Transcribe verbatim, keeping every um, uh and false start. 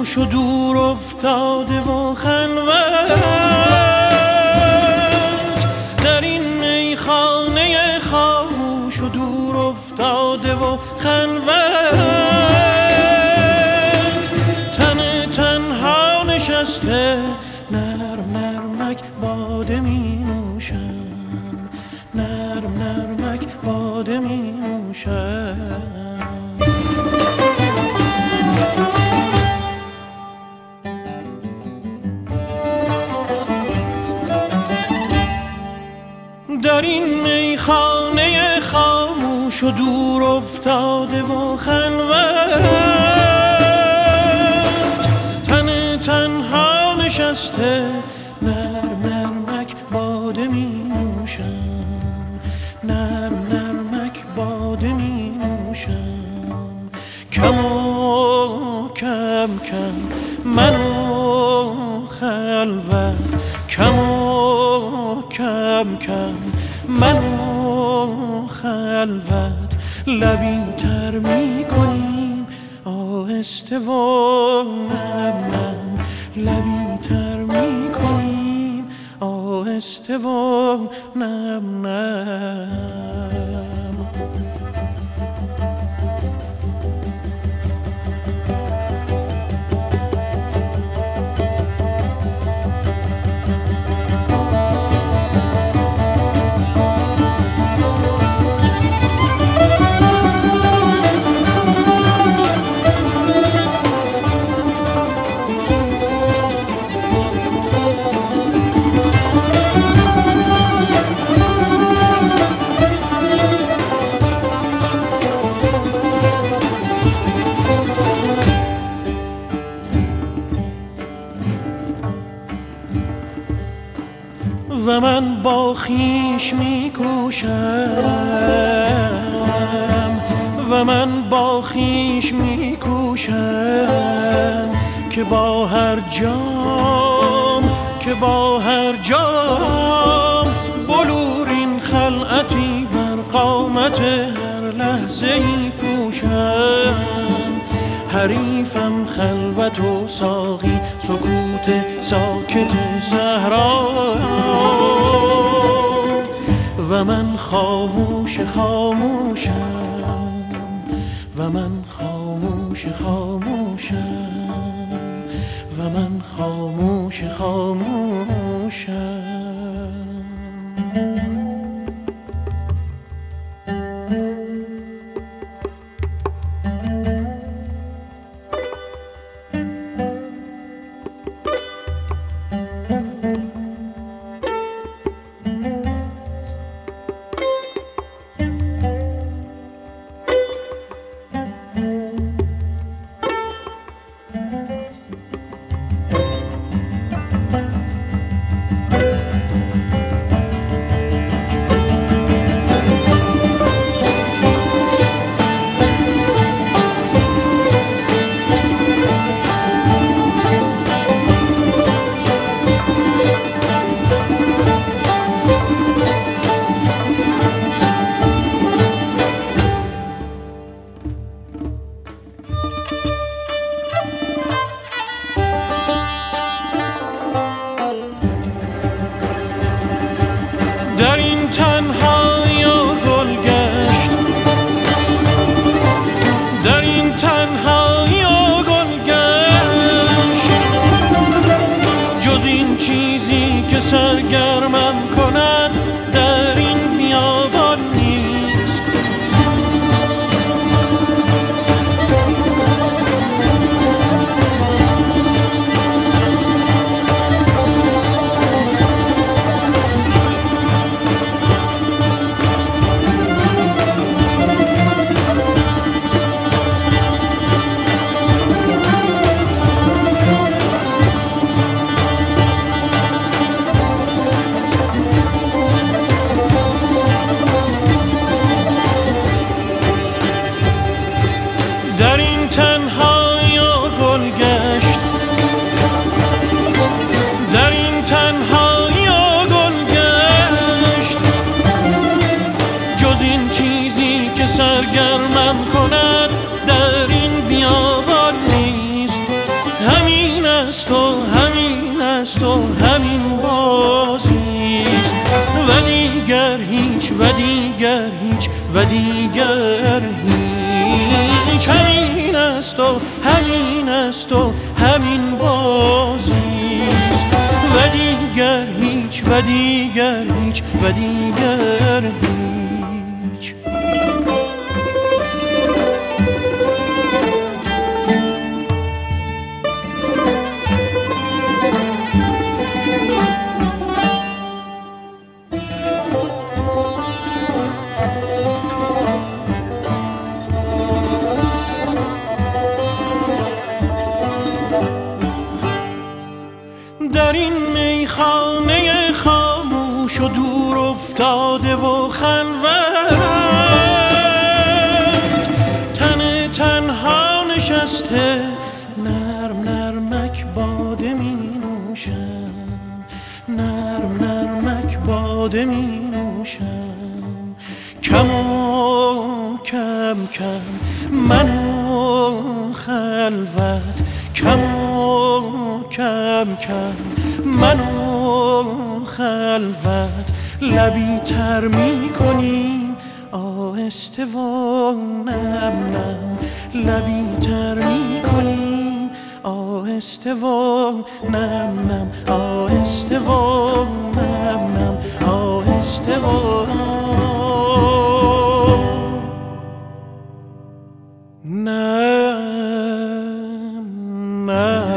خاموش و دور افتاده و خلوت، در این میخانه خاموش و دور افتاده و خلوت، تن تنها نشسته نرم نرمک باده می نوشم، نرم نرمک باده می نوشم. در این میخانه خاموش و دور افتاده و خلوت، تن تنها نشسته نرم نرمک باده می نوشم، نرم نرمک باده می نوشم. کم و کم کم من و خلوت، کم و کم کم من و خلوت، لبی تر می کنیم آهسته و نم نم، لبی تر می کنیم آهسته و نم نم. و من با خویش می کوشم، و من با خویش می کوشم که با هر جام، که با هر جام بلورین خلعتی بر قامت هر لحظه ای پوشم. حریفم خلوت و ساقی، سکوت ساکت صحرا، و من خاموش خاموشم، و من خاموش خاموشم، و من خاموش خاموشم. در این تنهایی و گلگشت، در این تنهایی و گلگشت، جز این چیزی که سرگرمم کند در این بیابان نیست. در این تنهایی و گلگشت، در این تنهایی و گلگشت، جز این چیزی که سرگرمم کند در این بیابان نیست. دیگر هیچ و دیگر هیچ. همین است و همین است و همین بازیست و دیگر هیچ و دیگر هیچ و دیگر هیچ. در این میخانه خاموش و دور افتاده و خلوت، تن تنها نشسته نرم نرمک باده می نوشم، نرم نرمک باده می نوشم. کم و کم کم منو خلوت، کم و کم کم منو خلوت. لبی تر می کنیم آهسته و نم نم، لبی تر می کنیم آهسته و نم نم، آهسته و نم نم، آهسته و نم نم.